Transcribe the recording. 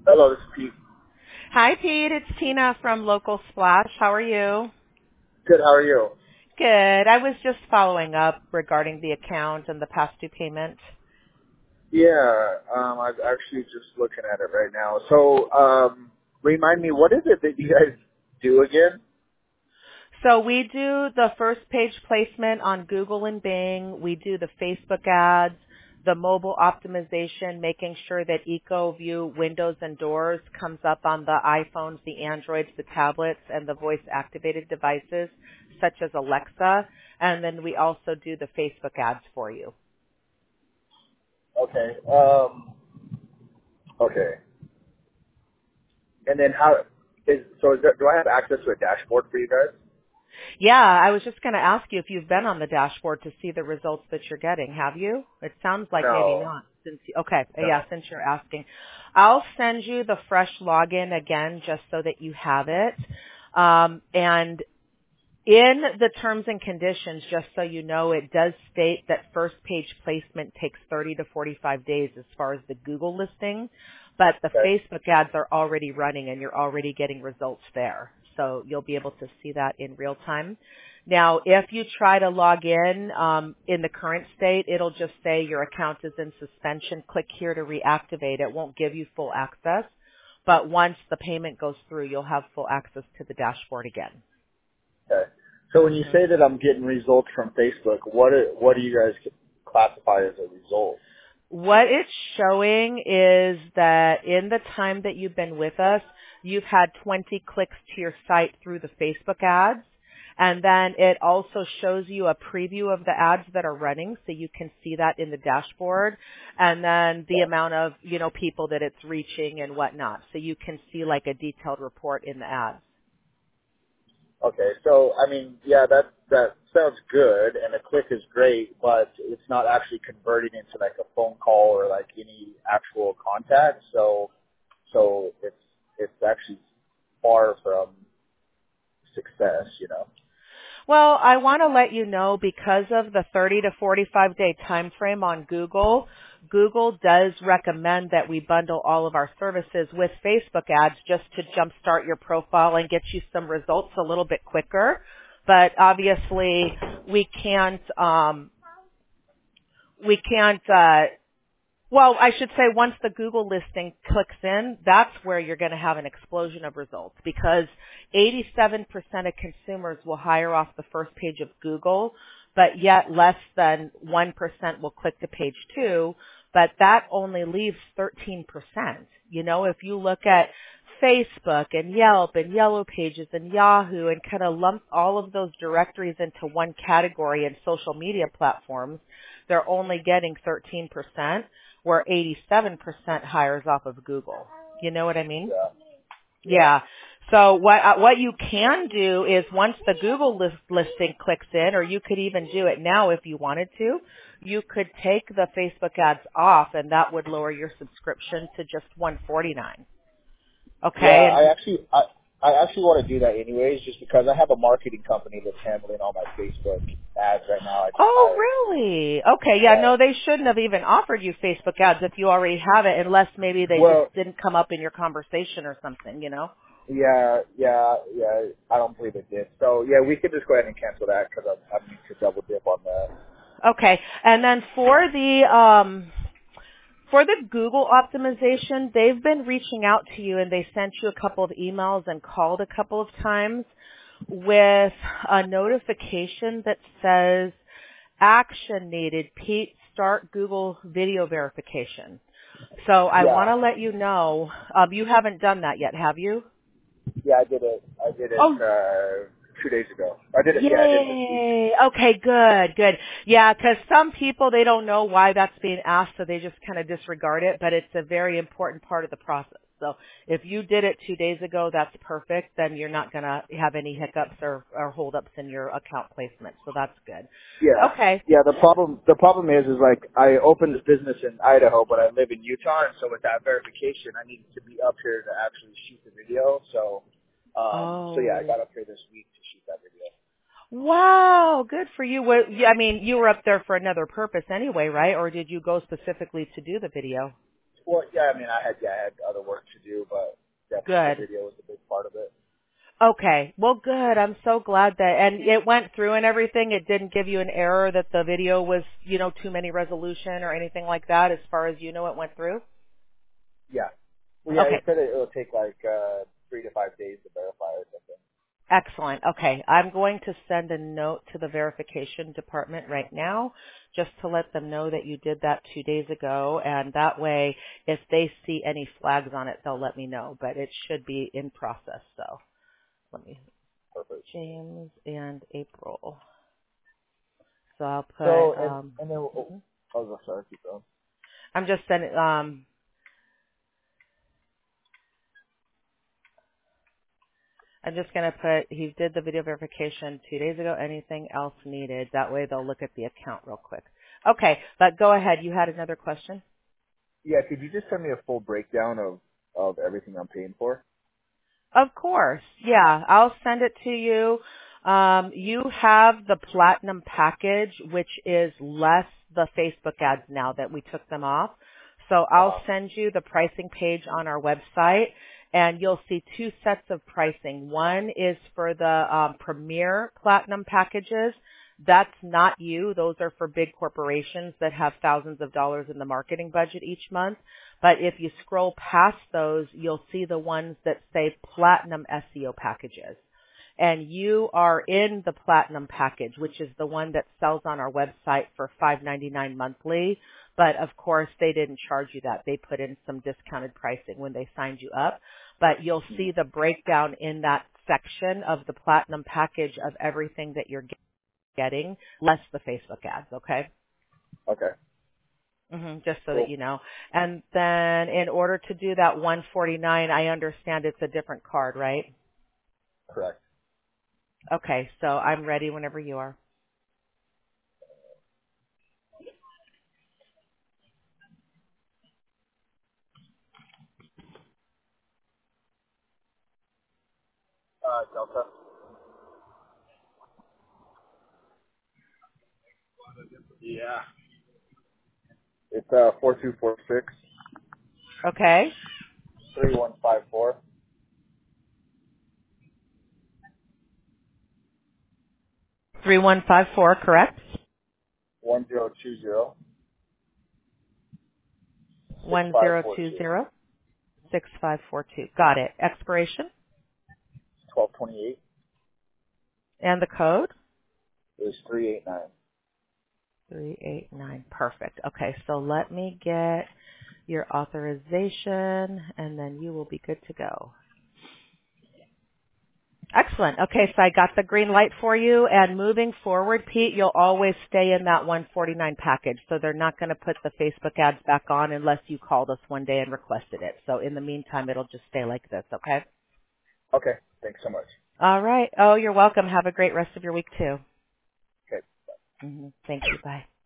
Hello, this is Pete. Hi, Pete. It's Tina from Local Splash. How are you? Good, how are you? Good. I was just following up regarding the account and the past due payment. Yeah, I'm actually just looking at it right now. So, remind me, what is it that you guys do again? So we do the first page placement on Google and Bing. We do the Facebook ads, the mobile optimization, making sure that EcoView windows and doors comes up on the iPhones, the Androids, the tablets, and the voice-activated devices, such as Alexa. And then we also do the Facebook ads for you. Okay, okay. And then do I have access to a dashboard for you guys? Yeah, I was just going to ask you if you've been on the dashboard to see the results that you're getting. Have you? It sounds like maybe No, not. Okay, no. yeah, since you're asking. I'll send you the fresh login again just so that you have it. And in the terms and conditions, just so you know, it does state that first page placement takes 30 to 45 days as far as the Google listing, but the Okay, Facebook ads are already running and you're already getting results there. So you'll be able to see that in real time. Now, if you try to log in the current state, it'll just say your account is in suspension. Click here to reactivate. It won't give you full access, but once the payment goes through, you'll have full access to the dashboard again. okay. So when you Mhm. say that I'm getting results from Facebook, what do you guys classify as a result? What it's showing is that in the time that you've been with us, you've had 20 clicks to your site through the Facebook ads. And then it also shows you a preview of the ads that are running, so you can see that in the dashboard. And then the amount of, people that it's reaching and whatnot. So you can see like a detailed report in the ads. Okay, so I mean, yeah, that sounds good, and a click is great, but it's not actually converting into like a phone call or like any actual contact. So it's actually far from success. Well, I want to let you know because of the 30 to 45 day time frame on Google, Google does recommend that we bundle all of our services with Facebook ads just to jumpstart your profile and get you some results a little bit quicker. But obviously we can't well, I should say once the Google listing clicks in, that's where you're going to have an explosion of results because 87% of consumers will hire off the first page of Google, but yet less than 1% will click to page 2, but that only leaves 13%. If you look at Facebook and Yelp and Yellow Pages and Yahoo and kind of lump all of those directories into one category in social media platforms, they're only getting 13%, where 87% hires off of Google. You know what I mean? Yeah, yeah. Yeah. So what you can do is once the Google listing clicks in, or you could even do it now if you wanted to, you could take the Facebook ads off, and that would lower your subscription to just $149. Yeah, Okay. I actually want to do that anyways, just because I have a marketing company that's handling all my Facebook ads right now. I just Oh, hired. really? Okay. Yeah. Yeah. No, they shouldn't have even offered you Facebook ads if you already have it, unless maybe they just Well, didn't come up in your conversation or something. yeah. I don't believe it did. So yeah, we could just go ahead and cancel that because I need to double dip on that. Okay. And then for the Google optimization, they've been reaching out to you and they sent you a couple of emails and called a couple of times with a notification that says action needed. Pete, start Google video verification. So I want Yeah, to let you know, you haven't done that yet, have you? yeah, I did it. I did it Oh, 2 days ago. I did it. Yeah, I did it this week. yay. Okay, good, good. Yeah, because some people, they don't know why that's being asked, so they just kind of disregard it, but it's a very important part of the process. So if you did it 2 days ago, that's perfect. Then you're not going to have any hiccups or holdups in your account placement. So that's good. Yeah, Okay. yeah. The problem is like I opened this business in Idaho, but I live in Utah, and so with that verification, I needed to be up here to actually shoot the video. So yeah, I Oh, got up here this week to shoot that video. wow. Good for you. I mean, you were up there for another purpose anyway, right? Or did you go specifically to do the video? Well, yeah, I mean, I had other work to do, but definitely the Good. video was a big part of it. Okay. Well, good. I'm so glad that, and it went through and everything. It didn't give you an error that the video was, too many resolution or anything like that as far as it went through? Yeah. Well, yeah, Okay. it said it'll take like 3 to 5 days to verify or something. Excellent. Okay. I'm going to send a note to the verification department right now just to let them know that you did that 2 days ago. And that way, if they see any flags on it, they'll let me know. But it should be in process. So let me, Perfect. James and April. So I'll So, put, and then, oh, mhm. I was sorry, keep going. I'm just sending, I'm just going to put, he did the video verification 2 days ago. Anything else needed? That way they'll look at the account real quick. Okay, but go ahead. You had another question? Yeah, could you just send me a full breakdown of everything I'm paying for? Of course. Yeah, I'll send it to you. You have the platinum package, which is less the Facebook ads now that we took them off. So I'll Uh-huh. send you the pricing page on our website and you'll see two sets of pricing. One is for the premier platinum packages. That's not you. Those are for big corporations that have thousands of dollars in the marketing budget each month. But if you scroll past those, you'll see the ones that say platinum SEO packages. And you are in the platinum package, which is the one that sells on our website for $5.99 monthly. But of course, they didn't charge you that. They put in some discounted pricing when they signed you up. But you'll see the breakdown in that section of the platinum package of everything that you're getting, less the Facebook ads, okay? Okay, Just so that cool. you know. And then in order to do that 149, I understand it's a different card, right? Correct. Okay, so I'm ready whenever you are. Delta. Yeah. It's 4246 Okay. 3154 3154, correct? 1020 6542 1020 6542. Got it. Expiration 1228 and the code is 389. 389. Perfect. Okay, so let me get your authorization and then you will be good to go. Excellent. Okay, so I got the green light for you, and moving forward, Pete, you'll always stay in that 149 package. So they're not going to put the Facebook ads back on unless you called us one day and requested it. So in the meantime, it'll just stay like this, okay? Okay, thanks so much. All right. Oh, you're welcome. Have a great rest of your week, too. Okay. Thank you. Bye.